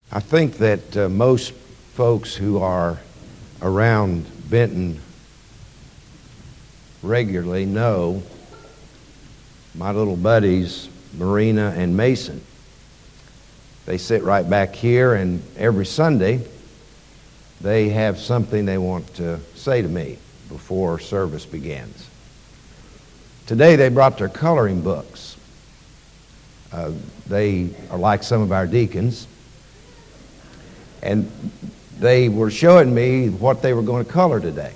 I think that most folks who are around Benton regularly know my little buddies, Marina and Mason. They sit right back here, and every Sunday they have something they want to say to me before service begins. Today they brought their coloring books. They are like some of our deacons, and they were showing me what they were going to color today.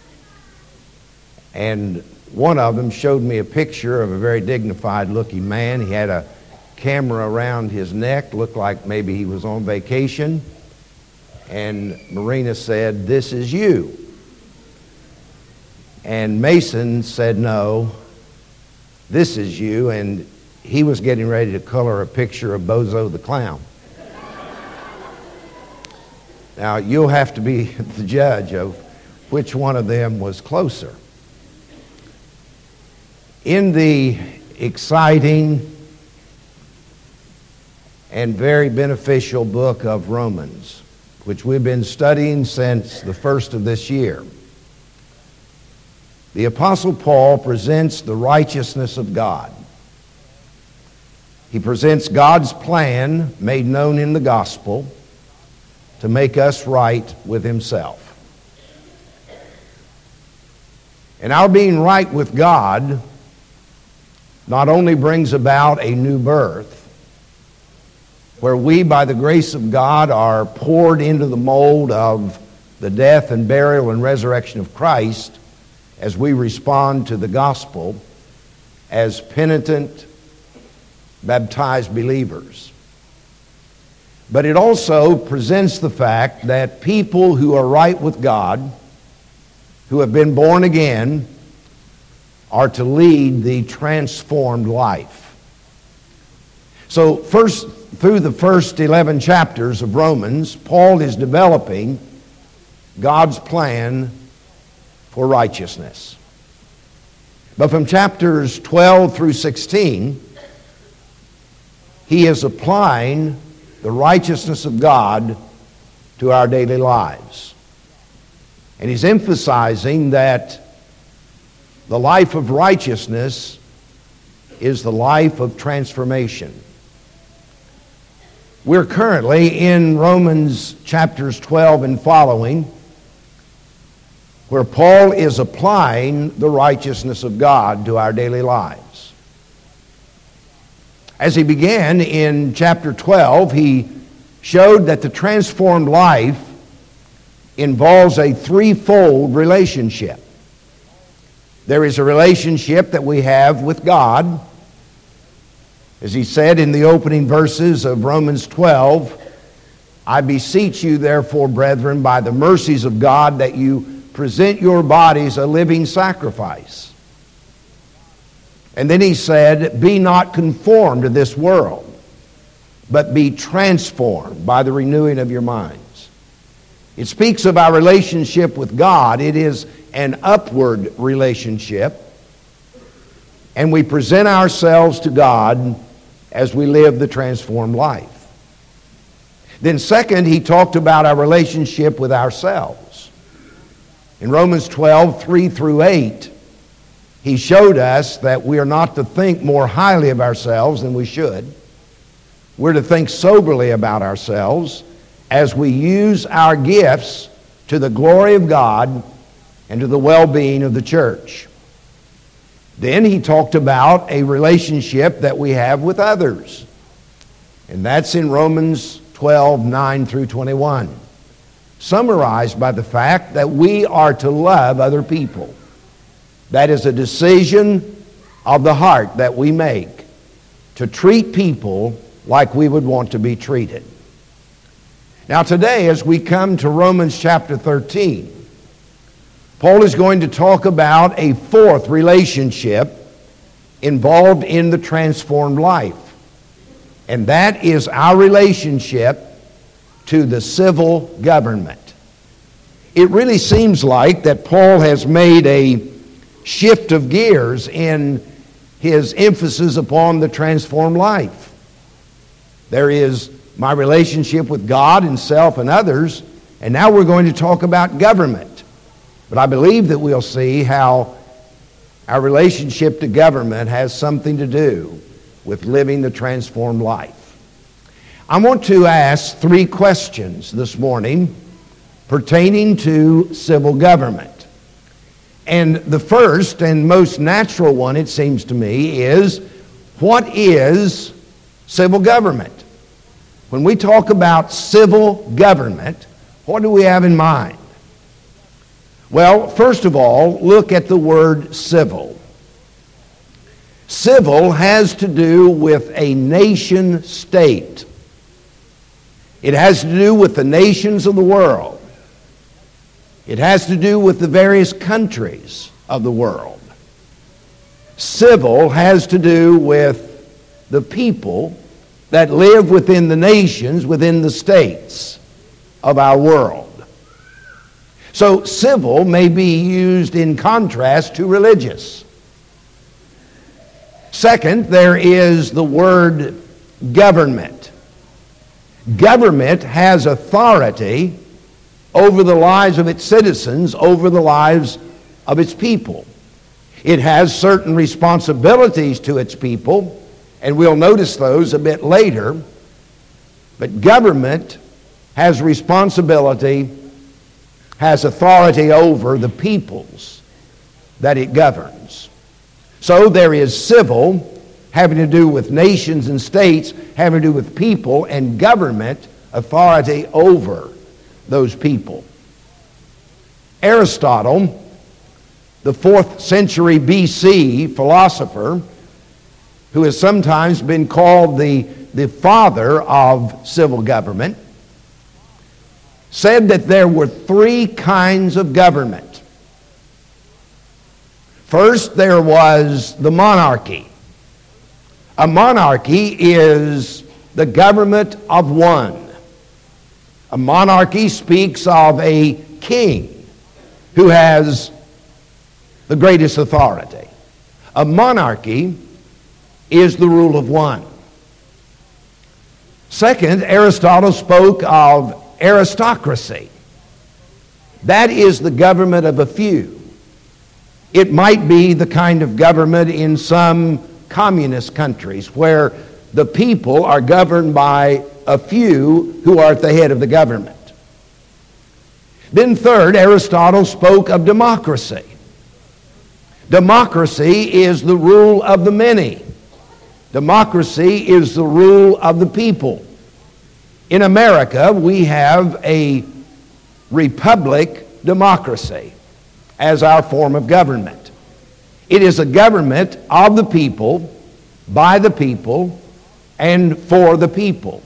And one of them showed me a picture of a very dignified looking man. He had a camera around his neck, looked like maybe he was on vacation. And Marina said, "This is you." And Mason said, "No, this is you." And he was getting ready to color a picture of Bozo the Clown. Now, you'll have to be the judge of which one of them was closer. In the exciting and very beneficial book of Romans, which we've been studying since the first of this year, the Apostle Paul presents the righteousness of God. He presents God's plan made known in the gospel to make us right with himself. And our being right with God not only brings about a new birth, where we, by the grace of God, are poured into the mold of the death and burial and resurrection of Christ as we respond to the gospel as penitent, baptized believers. But it also presents the fact that people who are right with God, who have been born again, are to lead the transformed life. So through the first 11 chapters of Romans, Paul is developing God's plan for righteousness. But from chapters 12 through 16, he is applying the righteousness of God to our daily lives. And he's emphasizing that the life of righteousness is the life of transformation. We're currently in Romans chapters 12 and following, where Paul is applying the righteousness of God to our daily lives. As he began in chapter 12, he showed that the transformed life involves a threefold relationship. There is a relationship that we have with God. As he said in the opening verses of Romans 12, "I beseech you, therefore, brethren, by the mercies of God, that you present your bodies a living sacrifice." And then he said, "Be not conformed to this world, but be transformed by the renewing of your minds." It speaks of our relationship with God. It is an upward relationship, and we present ourselves to God as we live the transformed life. Then second, he talked about our relationship with ourselves. In Romans 12, 3 through 8, he showed us that we are not to think more highly of ourselves than we should. We're to think soberly about ourselves as we use our gifts to the glory of God and to the well-being of the church. Then he talked about a relationship that we have with others. And that's in Romans 12, 9 through 21. Summarized by the fact that we are to love other people. That is a decision of the heart that we make, to treat people like we would want to be treated. Now today, as we come to Romans chapter 13, Paul is going to talk about a fourth relationship involved in the transformed life. And that is our relationship to the civil government. It really seems like that Paul has made a shift of gears in his emphasis upon the transformed life. There is my relationship with God and self and others, and now we're going to talk about government. But I believe that we'll see how our relationship to government has something to do with living the transformed life. I want to ask 3 questions this morning pertaining to civil government. And the first and most natural one, it seems to me, is what is civil government? When we talk about civil government, what do we have in mind? Well, first of all, look at the word civil. Civil has to do with a nation state. It has to do with the nations of the world. It has to do with the various countries of the world. Civil has to do with the people that live within the nations, within the states of our world. So civil may be used in contrast to religious. Second, there is the word government. Government has authority over the lives of its citizens, over the lives of its people. It has certain responsibilities to its people, and we'll notice those a bit later. But government has responsibility, has authority over the peoples that it governs. So there is civil, having to do with nations and states, having to do with people, and government, authority over those people. Aristotle, the 4th century BC philosopher, who has sometimes been called the father of civil government, said that there were 3 kinds of government. First, there was the monarchy. A monarchy is the government of one. A monarchy speaks of a king who has the greatest authority. A monarchy is the rule of one. Second, Aristotle spoke of aristocracy. That is the government of a few. It might be the kind of government in some communist countries where the people are governed by a few who are at the head of the government. Then third, Aristotle spoke of democracy. Democracy is the rule of the many. Democracy is the rule of the people. In America, we have a republic democracy as our form of government. It is a government of the people, by the people, and for the people.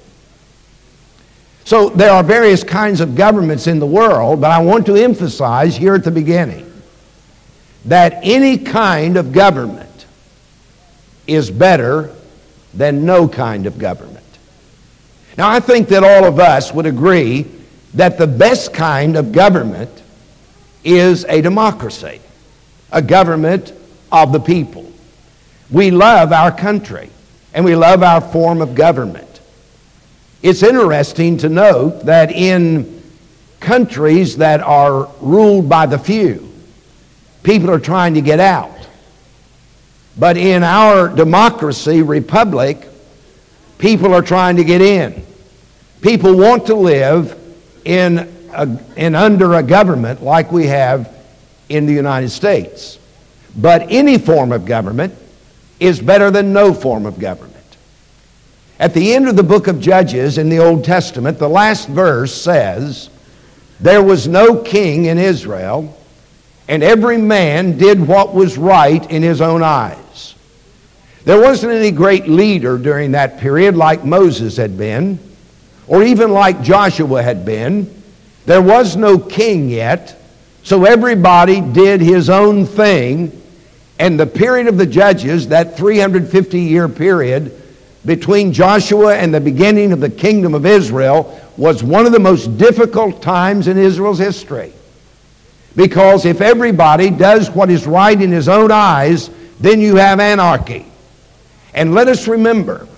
So there are various kinds of governments in the world, but I want to emphasize here at the beginning that any kind of government is better than no kind of government. Now, I think that all of us would agree that the best kind of government is a democracy, a government of the people. We love our country, and we love our form of government. It's interesting to note that in countries that are ruled by the few, people are trying to get out. But in our democracy, republic, people are trying to get in. People want to live in under a government like we have in the United States. But any form of government is better than no form of government. At the end of the book of Judges in the Old Testament, the last verse says, "There was no king in Israel, and every man did what was right in his own eyes." There wasn't any great leader during that period like Moses had been, or even like Joshua had been. There was no king yet, so everybody did his own thing, and the period of the Judges, that 350-year period between Joshua and the beginning of the kingdom of Israel, was one of the most difficult times in Israel's history. Because if everybody does what is right in his own eyes, then you have anarchy. And let us remember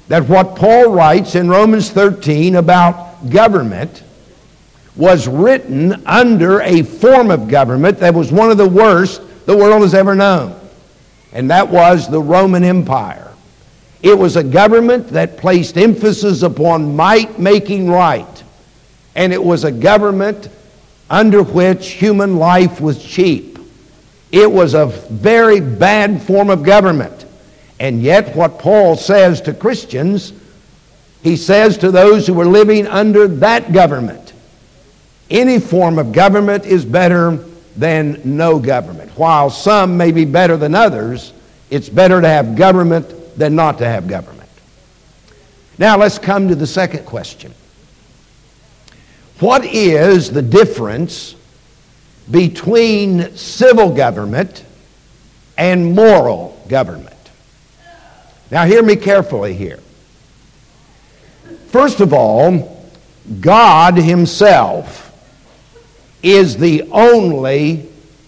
that what Paul writes in Romans 13 about government was written under a form of government that was one of the worst the world has ever known. And that was the Roman Empire. It was a government that placed emphasis upon might making right. And it was a government under which human life was cheap. It was a very bad form of government. And yet what Paul says to Christians, he says to those who were living under that government, any form of government is better than no government. While some may be better than others, it's better to have government than not to have government. Now let's come to the second question. What is the difference between civil government and moral government? Now hear me carefully here. First of all, God Himself is the only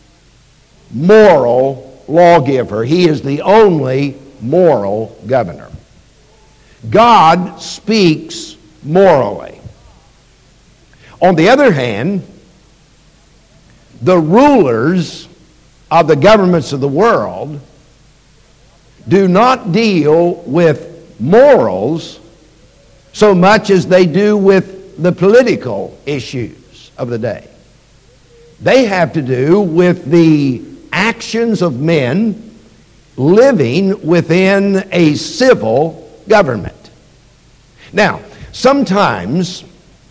moral lawgiver. He is the only moral governor. God speaks morally. On the other hand, the rulers of the governments of the world do not deal with morals so much as they do with the political issues of the day. They have to do with the actions of men living within a civil government. Now, sometimes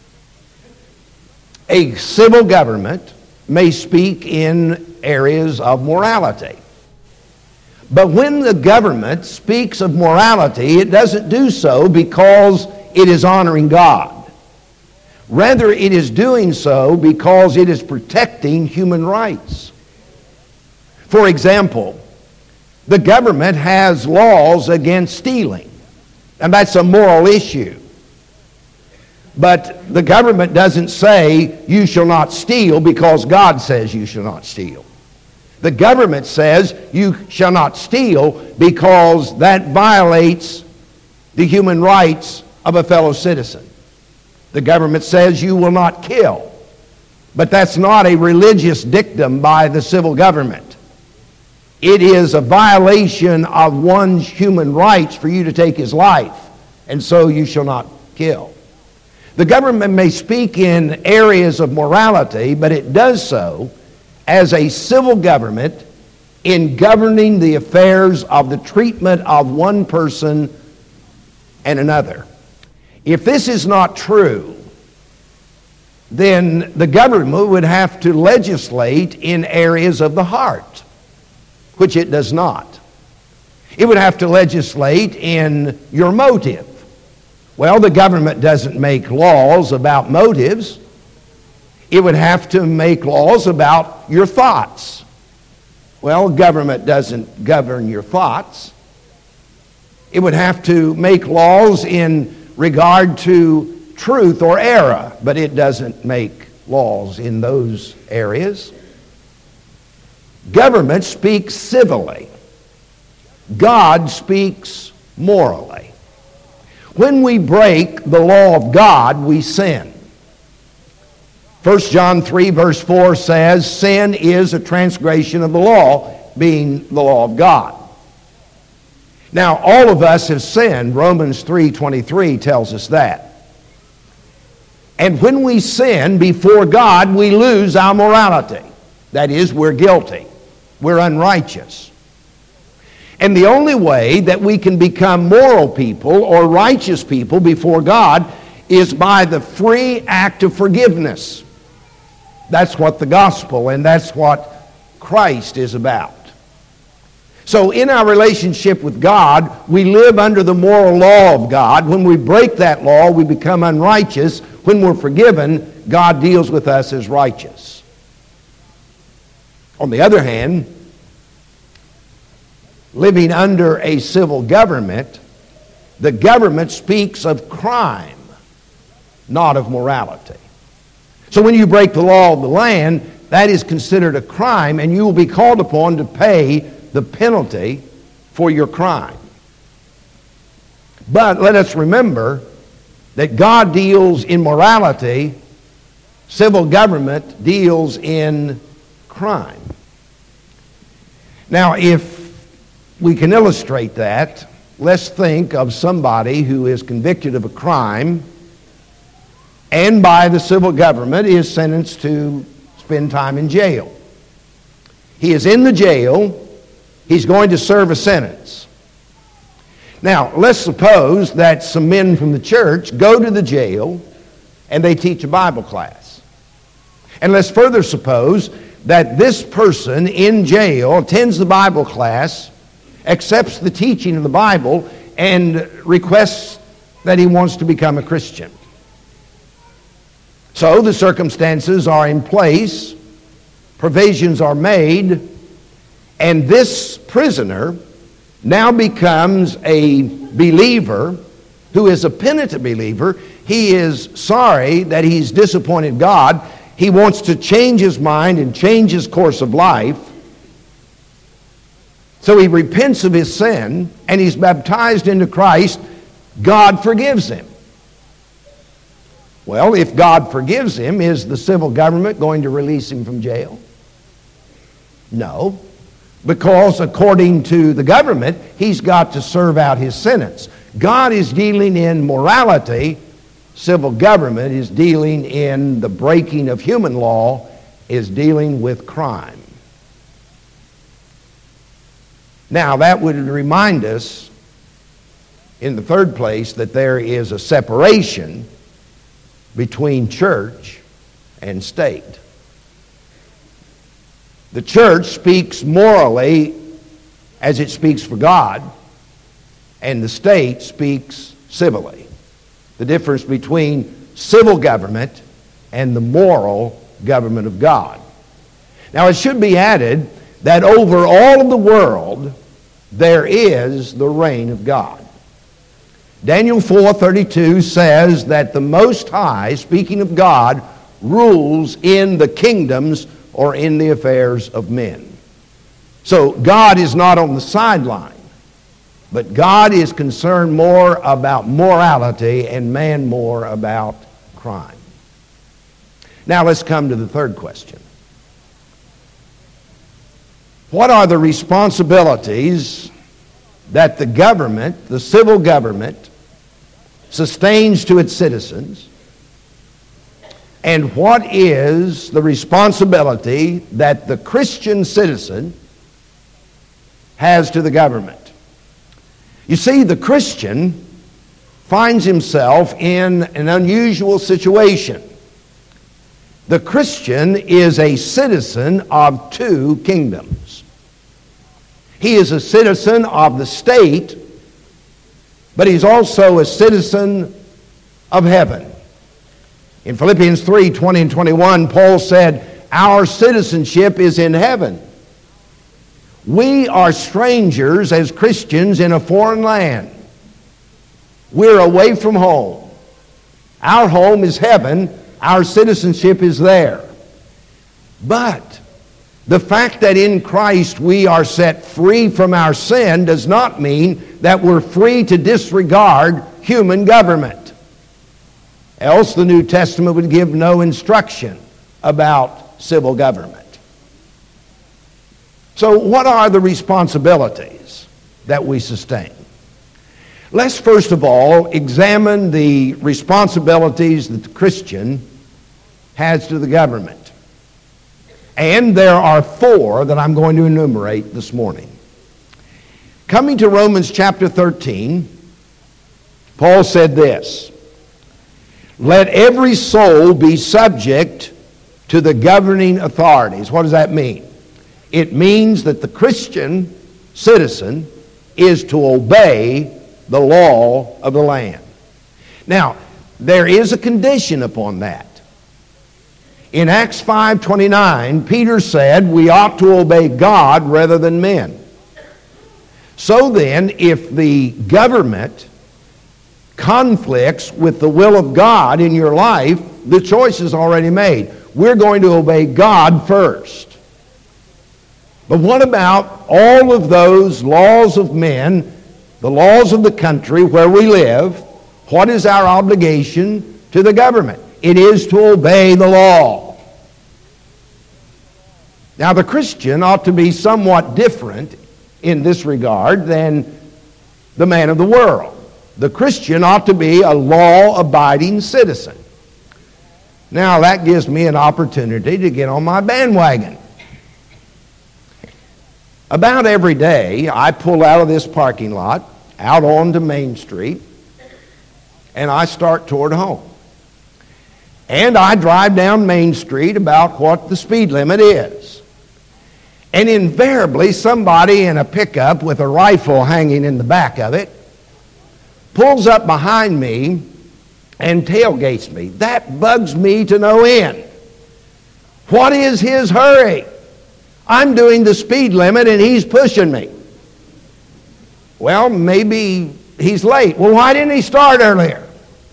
a civil government may speak in areas of morality. But when the government speaks of morality, it doesn't do so because it is honoring God. Rather, it is doing so because it is protecting human rights. For example, the government has laws against stealing, and that's a moral issue. But the government doesn't say you shall not steal because God says you shall not steal. The government says you shall not steal because that violates the human rights of a fellow citizen. The government says you will not kill. But that's not a religious dictum by the civil government. It is a violation of one's human rights for you to take his life, and so you shall not kill. The government may speak in areas of morality, but it does so as a civil government in governing the affairs of the treatment of one person and another. If this is not true, then the government would have to legislate in areas of the heart, which it does not. It would have to legislate in your motive. Well, the government doesn't make laws about motives. It would have to make laws about your thoughts. Well, government doesn't govern your thoughts. It would have to make laws in regard to truth or error, but it doesn't make laws in those areas. Government speaks civilly. God speaks morally. When we break the law of God, we sin. 1 John 3 verse 4 says, sin is a transgression of the law, being the law of God. Now, all of us have sinned. Romans 3:23 tells us that. And when we sin before God, we lose our morality. That is, we're guilty. We're unrighteous. And the only way that we can become moral people or righteous people before God is by the free act of forgiveness. That's what the gospel and that's what Christ is about. So in our relationship with God, we live under the moral law of God. When we break that law, we become unrighteous. When we're forgiven, God deals with us as righteous. On the other hand, living under a civil government, the government speaks of crime, not of morality. So when you break the law of the land, that is considered a crime, and you will be called upon to pay the penalty for your crime. But let us remember that God deals in morality, civil government deals in crime. Now, if we can illustrate that, let's think of somebody who is convicted of a crime and by the civil government is sentenced to spend time in jail. He is in the jail. He's going to serve a sentence. Now, let's suppose that some men from the church go to the jail and they teach a Bible class. And let's further suppose that this person in jail attends the Bible class, accepts the teaching of the Bible, and requests that he wants to become a Christian. So the circumstances are in place, provisions are made, and this prisoner now becomes a believer who is a penitent believer. He is sorry that he's disappointed God. He wants to change his mind and change his course of life. So he repents of his sin and he's baptized into Christ. God forgives him. Well, if God forgives him, is the civil government going to release him from jail? No. Because according to the government, he's got to serve out his sentence. God is dealing in morality. Civil government is dealing in the breaking of human law, is dealing with crime. Now, that would remind us, in the third place, that there is a separation between church and state. The church speaks morally as it speaks for God, and the state speaks civilly. The difference between civil government and the moral government of God. Now, it should be added that over all of the world, there is the reign of God. Daniel 4:32 says that the Most High, speaking of God, rules in the kingdoms or in the affairs of men. So God is not on the sideline, but God is concerned more about morality and man more about crime. Now let's come to the third question. What are the responsibilities that the government, the civil government, sustains to its citizens? And what is the responsibility that the Christian citizen has to the government? You see, the Christian finds himself in an unusual situation. The Christian is a citizen of two kingdoms. He is a citizen of the state, but he's also a citizen of heaven. In Philippians 3:20 and 21, Paul said, our citizenship is in heaven. We are strangers as Christians in a foreign land. We're away from home. Our home is heaven. Our citizenship is there. But the fact that in Christ we are set free from our sin does not mean that we're free to disregard human government. Else the New Testament would give no instruction about civil government. So what are the responsibilities that we sustain? Let's first of all examine the responsibilities that the Christian has to the government. And there are four that I'm going to enumerate this morning. Coming to Romans chapter 13, Paul said this, let every soul be subject to the governing authorities. What does that mean? It means that the Christian citizen is to obey the law of the land. Now, there is a condition upon that. In Acts 5:29, Peter said we ought to obey God rather than men. So then, if the government conflicts with the will of God in your life, the choice is already made. We're going to obey God first. But what about all of those laws of men the laws of the country where we live, what is our obligation to the government? It is to obey the law. Now, the Christian ought to be somewhat different in this regard than the man of the world. The Christian ought to be a law-abiding citizen. Now, that gives me an opportunity to get on my bandwagon. About every day, I pull out of this parking lot, out onto Main Street, and I start toward home. And I drive down Main Street about what the speed limit is. And invariably, somebody in a pickup with a rifle hanging in the back of it pulls up behind me and tailgates me. That bugs me to no end. What is his hurry? I'm doing the speed limit and he's pushing me. Well, maybe he's late. Well, why didn't he start earlier?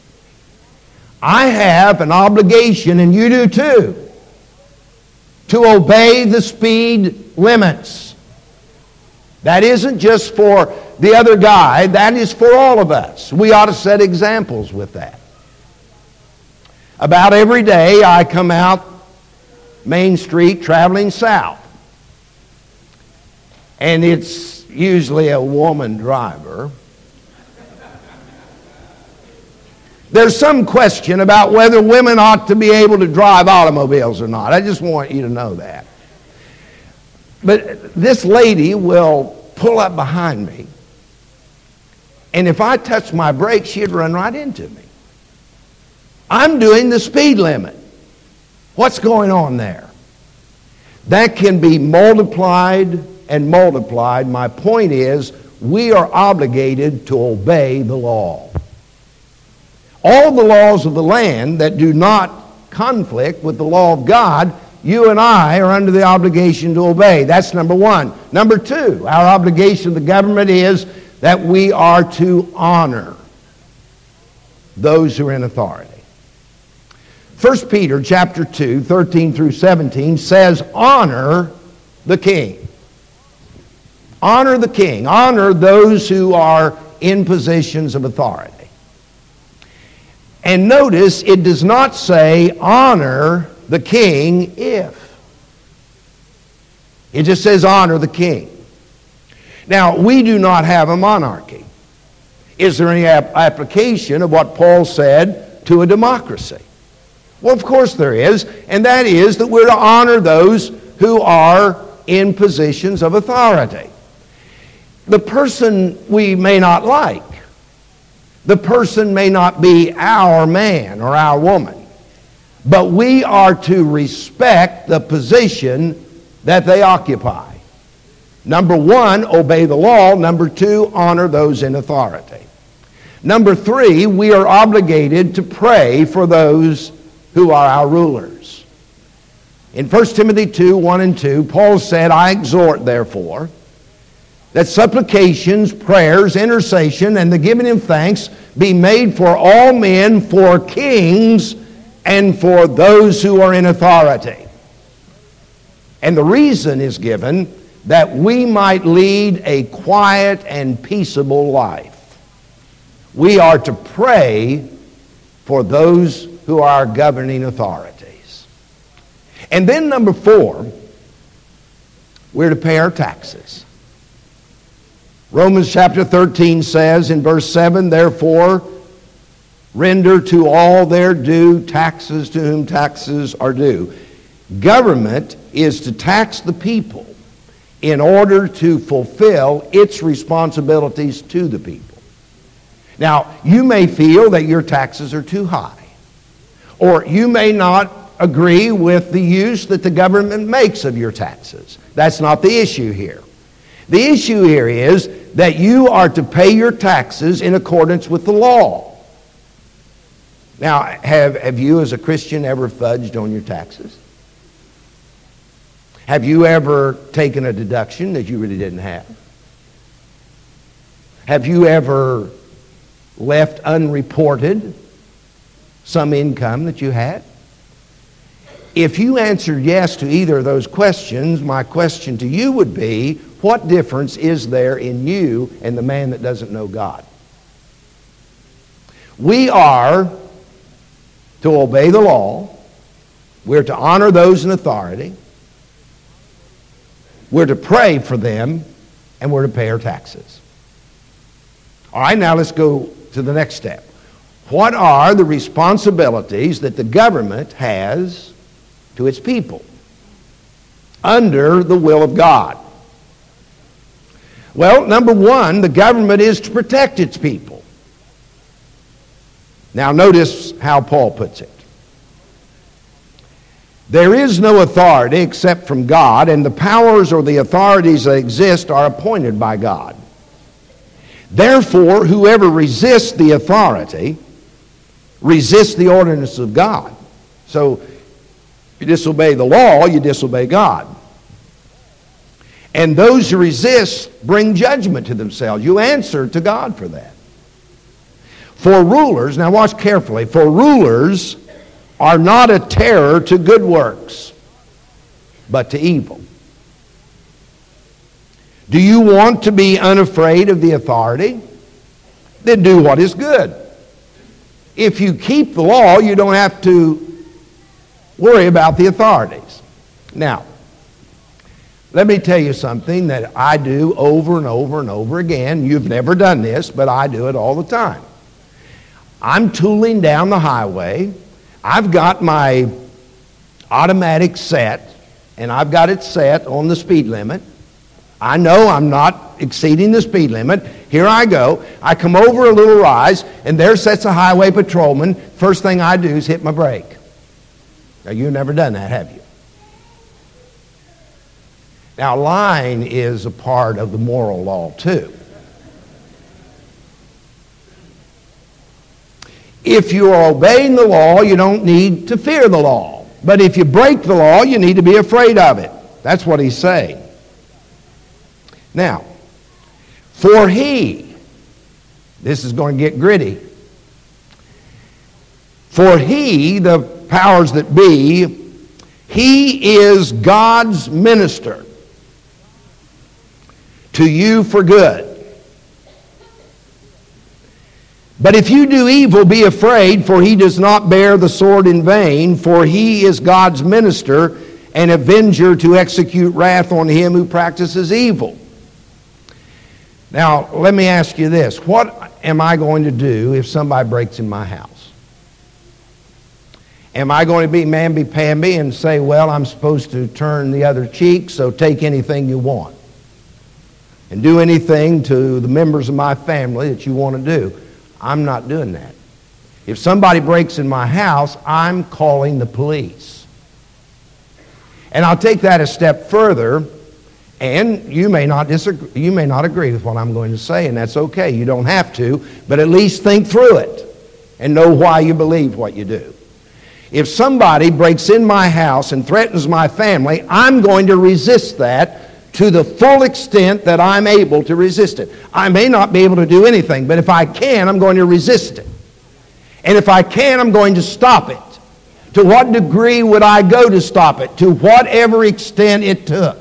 I have an obligation, and you do too, to obey the speed limits. That isn't just for the other guy, that is for all of us. We ought to set examples with that. About every day I come out Main Street traveling south. And it's usually a woman driver. There's some question about whether women ought to be able to drive automobiles or not. I just want you to know that. But this lady will pull up behind me, and if I touch my brakes, she'd run right into me. I'm doing the speed limit. What's going on there? That can be multiplied and multiplied. My point is, we are obligated to obey the law. All the laws of the land that do not conflict with the law of God, you and I are under the obligation to obey. That's number one. Number two, our obligation to the government is that we are to honor those who are in authority. 1 Peter chapter 2, 13 through 17 says, honor the king. Honor the king. Honor those who are in positions of authority. And notice, it does not say honor the king if. It just says honor the king. Now, we do not have a monarchy. Is there any application of what Paul said to a democracy? Well, of course there is, and that is that we're to honor those who are in positions of authority. The person we may not like, the person may not be our man or our woman, but we are to respect the position that they occupy. Number one, obey the law. Number two, honor those in authority. Number three, we are obligated to pray for those who are our rulers. In 1 Timothy 2, 1 and 2, Paul said, I exhort, therefore, that supplications, prayers, intercession, and the giving of thanks be made for all men, for kings, and for those who are in authority. And the reason is given that we might lead a quiet and peaceable life. We are to pray for those who are governing authorities. And then number four, we're to pay our taxes. Romans chapter 13 says in verse 7, therefore, render to all their due taxes to whom taxes are due. Government is to tax the people in order to fulfill its responsibilities to the people. Now, you may feel that your taxes are too high, or you may not agree with the use that the government makes of your taxes. That's not the issue here. The issue here is that you are to pay your taxes in accordance with the law. Now, have you as a Christian ever fudged on your taxes? Have you ever taken a deduction that you really didn't have? Have you ever left unreported some income that you had? If you answered yes to either of those questions, my question to you would be, what difference is there in you and the man that doesn't know God? We are to obey the law. We're to honor those in authority. We're to pray for them, and we're to pay our taxes. All right, now let's go to the next step. What are the responsibilities that the government has to its people under the will of God? Well, number one, the government is to protect its people. Now notice how Paul puts it. There is no authority except from God, and the powers or the authorities that exist are appointed by God. Therefore, whoever resists the authority resists the ordinance of God. So, you disobey the law, you disobey God. And those who resist bring judgment to themselves. You answer to God for that. For rulers, now watch carefully, for rulers are not a terror to good works, but to evil. Do you want to be unafraid of the authority? Then do what is good. If you keep the law, you don't have to worry about the authorities. Now, let me tell you something that I do over and over and over again. You've never done this, but I do it all the time. I'm tooling down the highway. I've got my automatic set, and I've got it set on the speed limit. I know I'm not exceeding the speed limit. Here I go. I come over a little rise, and there sits a highway patrolman. First thing I do is hit my brake. Now, you've never done that, have you? Now, lying is a part of the moral law, too. If you are obeying the law, you don't need to fear the law. But if you break the law, you need to be afraid of it. That's what he's saying. Now, for he, this is going to get gritty. For he, the powers that be, he is God's minister to you for good. But if you do evil, be afraid, for he does not bear the sword in vain, for he is God's minister, an avenger to execute wrath on him who practices evil. Now, let me ask you this. What am I going to do if somebody breaks in my house? Am I going to be mamby-pamby and say, well, I'm supposed to turn the other cheek, so take anything you want? And do anything to the members of my family that you want to do? I'm not doing that. If somebody breaks in my house, I'm calling the police. And I'll take that a step further, and you may not disagree, you may not agree with what I'm going to say, and that's okay. You don't have to, but at least think through it and know why you believe what you do. If somebody breaks in my house and threatens my family, I'm going to resist that to the full extent that I'm able to resist it. I may not be able to do anything, but if I can, I'm going to resist it. And if I can, I'm going to stop it. To what degree would I go to stop it? To whatever extent it took.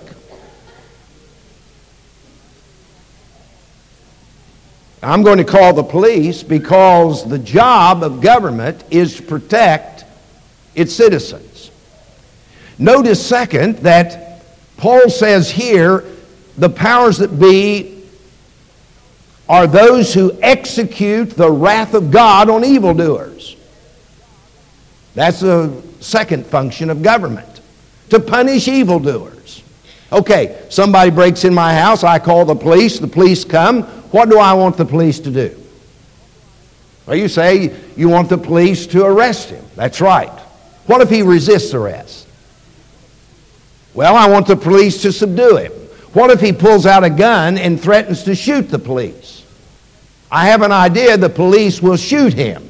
I'm going to call the police because the job of government is to protect its citizens. Notice, second, that Paul says here, the powers that be are those who execute the wrath of God on evildoers. That's the second function of government, to punish evildoers. Okay, somebody breaks in my house, I call the police come. What do I want the police to do? Well, you say you want the police to arrest him. That's right. What if he resists arrest? Well, I want the police to subdue him. What if he pulls out a gun and threatens to shoot the police? I have an idea the police will shoot him.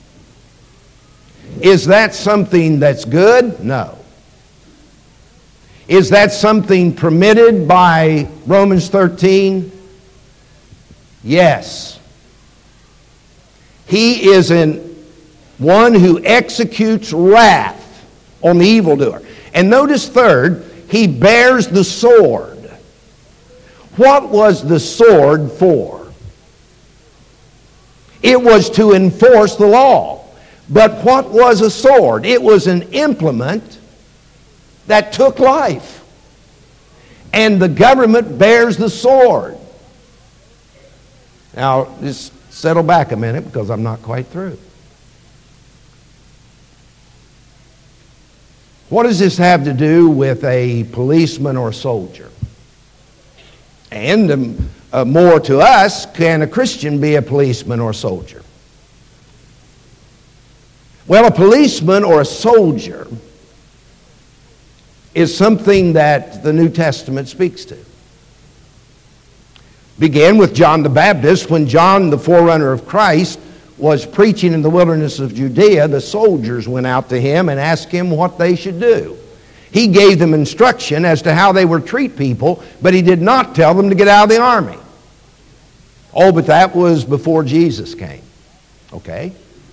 Is that something that's good? No. Is that something permitted by Romans 13? Yes. He is one who executes wrath on the evildoer. And notice third, he bears the sword. What was the sword for? It was to enforce the law. But what was a sword? It was an implement that took life. And the government bears the sword. Now, just settle back a minute because I'm not quite through. What does this have to do with a policeman or a soldier? And more to us, can a Christian be a policeman or a soldier? Well, a policeman or a soldier is something that the New Testament speaks to. Began with John the Baptist. When John, the forerunner of Christ, was preaching in the wilderness of Judea, the soldiers went out to him and asked him what they should do. He gave them instruction as to how they were to treat people, but he did not tell them to get out of the army. Oh, but that was before Jesus came. Okay?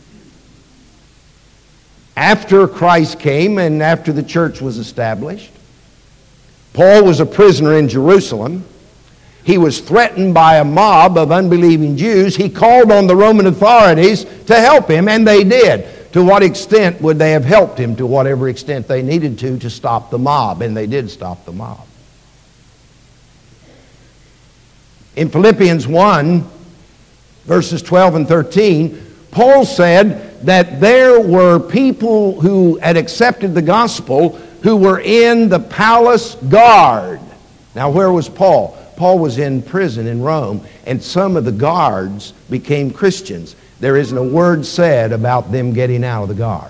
After Christ came and after the church was established, Paul was a prisoner in Jerusalem. He was threatened by a mob of unbelieving Jews. He called on the Roman authorities to help him, and they did. To what extent would they have helped him? To whatever extent they needed to stop the mob, and they did stop the mob. In Philippians 1, verses 12 and 13, Paul said that there were people who had accepted the gospel who were in the palace guard. Now, where was Paul? Paul was in prison in Rome, and some of the guards became Christians. There isn't a word said about them getting out of the guard.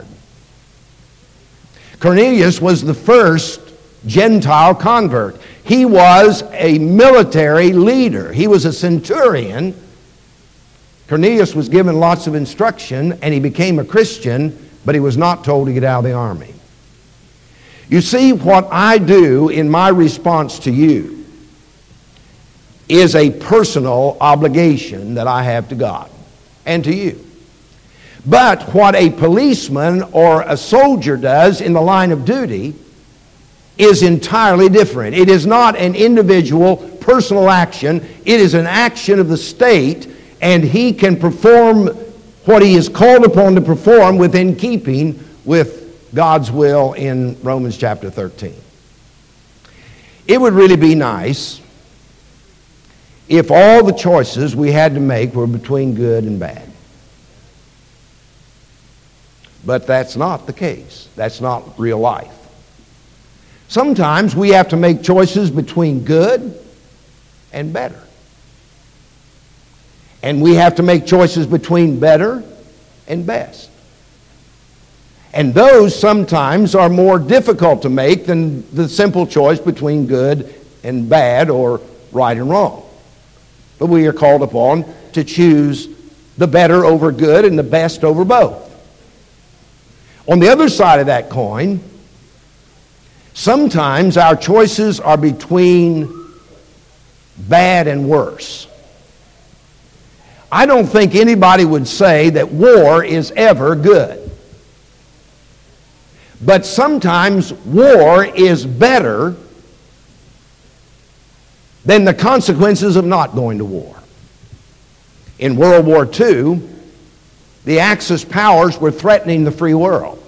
Cornelius was the first Gentile convert. He was a military leader. He was a centurion. Cornelius was given lots of instruction, and he became a Christian, but he was not told to get out of the army. You see, what I do in my response to you is a personal obligation that I have to God and to you. But what a policeman or a soldier does in the line of duty is entirely different. It is not an individual personal action. It is an action of the state, and he can perform what he is called upon to perform within keeping with God's will in Romans chapter 13. It would really be nice if all the choices we had to make were between good and bad. But that's not the case. That's not real life. Sometimes we have to make choices between good and better. And we have to make choices between better and best. And those sometimes are more difficult to make than the simple choice between good and bad or right and wrong. But we are called upon to choose the better over good and the best over both. On the other side of that coin, sometimes our choices are between bad and worse. I don't think anybody would say that war is ever good. But sometimes war is better than the consequences of not going to war. In World War II, the Axis powers were threatening the free world.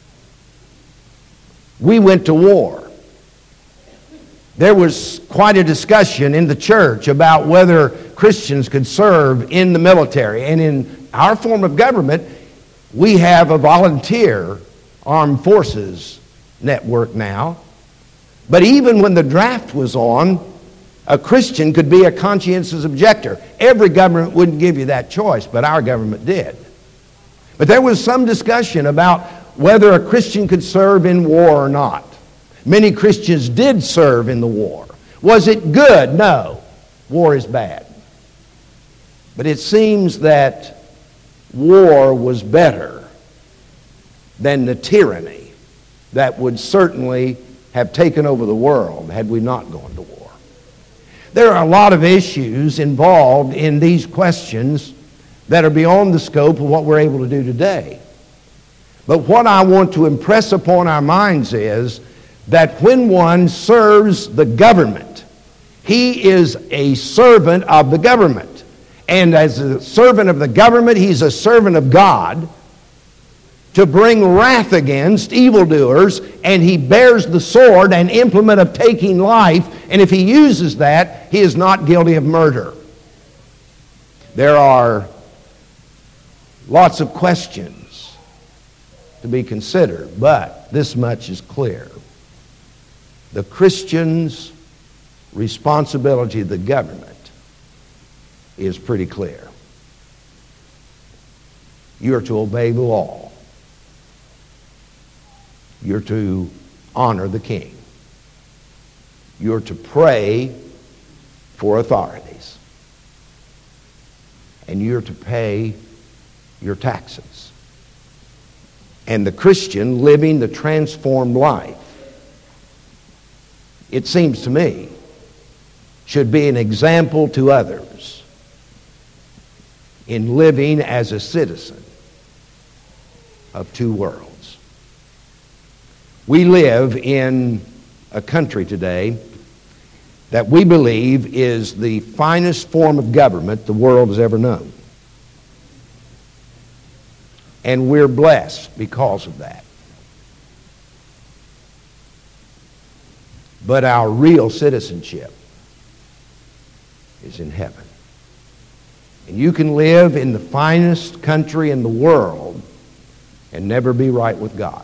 We went to war. There was quite a discussion in the church about whether Christians could serve in the military. And in our form of government, we have a volunteer armed forces network now. But even when the draft was on, a Christian could be a conscientious objector. Every government wouldn't give you that choice, but our government did. But there was some discussion about whether a Christian could serve in war or not. Many Christians did serve in the war. Was it good? No. War is bad. But it seems that war was better than the tyranny that would certainly have taken over the world had we not gone to war. There are a lot of issues involved in these questions that are beyond the scope of what we're able to do today. But what I want to impress upon our minds is that when one serves the government, he He is a servant of the government. And as a servant of the government, he's a servant of God to bring wrath against evildoers, and he bears the sword and implement of taking life, and if he uses that, he is not guilty of murder. There are lots of questions to be considered, but this much is clear. The Christian's responsibility to the government is pretty clear. You are to obey the law. You're to honor the king. You're to pray for authorities. And you're to pay your taxes. And the Christian living the transformed life, it seems to me, should be an example to others in living as a citizen of two worlds. We live in a country today that we believe is the finest form of government the world has ever known. And we're blessed because of that. But our real citizenship is in heaven. And you can live in the finest country in the world and never be right with God.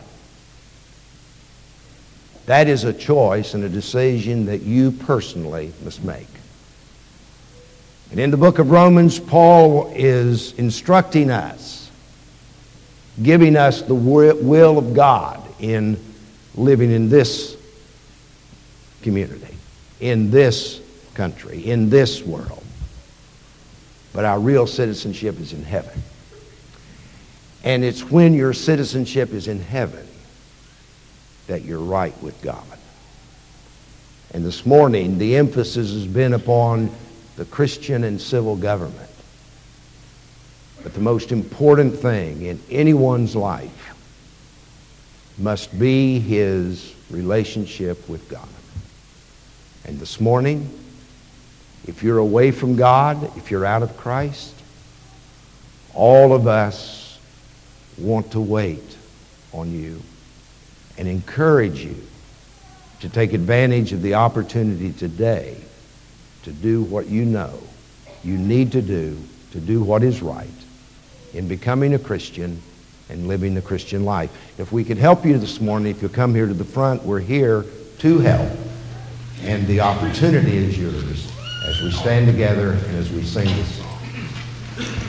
That is a choice and a decision that you personally must make. And in the book of Romans, Paul is instructing us, giving us the will of God in living in this community, in this country, in this world. But our real citizenship is in heaven. And it's when your citizenship is in heaven that you're right with God. And this morning, the emphasis has been upon the Christian and civil government. But the most important thing in anyone's life must be his relationship with God. And this morning, if you're away from God, if you're out of Christ, all of us want to wait on you and encourage you to take advantage of the opportunity today to do what you know you need to do what is right in becoming a Christian and living the Christian life. If we could help you this morning, if you'll come here to the front, we're here to help. And the opportunity is yours as we stand together and as we sing this song.